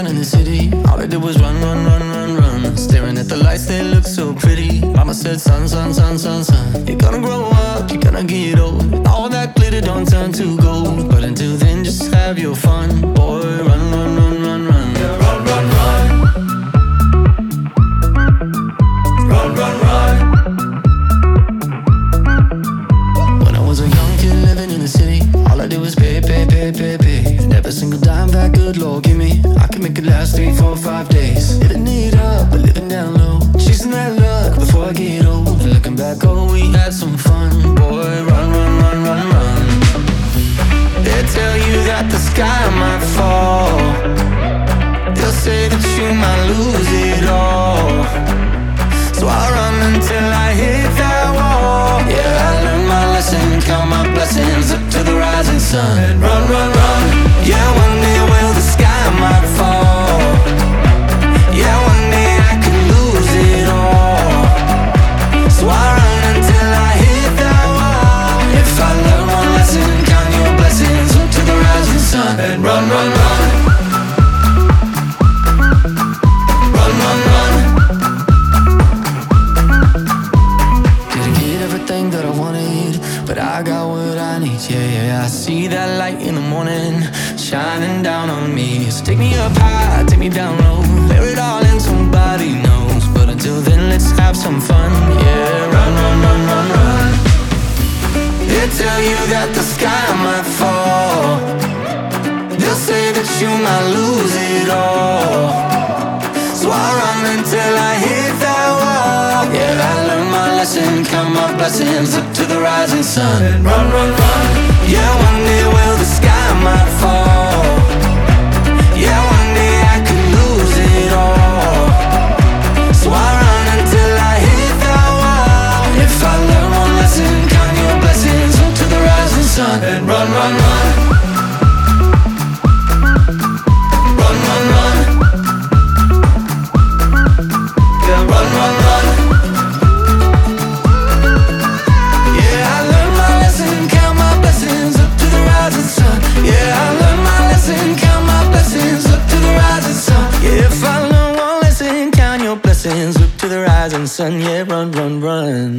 in the city. All I did was run, run, run, run, run. Staring at the lights, they look so pretty. Mama said, son, son, son, son, son, you're gonna grow up, you're gonna get old. All that glitter don't turn to gold. But until then, just have your fun. Boy, run, run, run, run, run. Yeah, run, run, run. Run, run, run. When I was a young kid living in the city, all I did was pay, pay, pay, pay, pay. And every single dime that good Lord give me, I can make it last 3, 4, 5 days. Living it up, but living down low, chasing that luck before I get old. And looking back, oh, we had some fun. Boy, run, run, run, run, run. They tell you that the sky might fall. They'll say that you might lose it all. So I run until I hit that wall. Yeah, I learned my lesson, count my blessings up to the rising sun. Run, run, run. Yeah, one day, well, the sky might fall. Yeah, one day I could lose it all. So I run until I hit that wall. If I learn one lesson, count your blessings up to the rising sun. Run, run, run. Run, run, run. Didn't get everything that I wanted, but I got what I need. Yeah, yeah, I see that light in the morning shining down on me. So take me up high, take me down low, bear it all in, somebody knows. But until then, let's have some fun. Yeah, run, run, run, run, run. They tell you that the sky might fall. They'll say that you might lose it all. So I run until I hit that wall. Yeah, I learned my lesson, count my blessings up to the rising sun. Run, run, run. Yeah, one day, well, the sky might fall. Yeah, one day I could lose it all. So I run until I hit that wall. If I learn one lesson, count your blessings up to the rising sun. Run, run, run. Run, run, run. Yeah, run, run, run. Yeah, I learned my lesson, count my blessings up to the rising sun. Yeah, I learned my lesson, count my blessings up to the rising sun. Yeah, if I learn one lesson, count your blessings up to the rising sun. Yeah, run, run, run.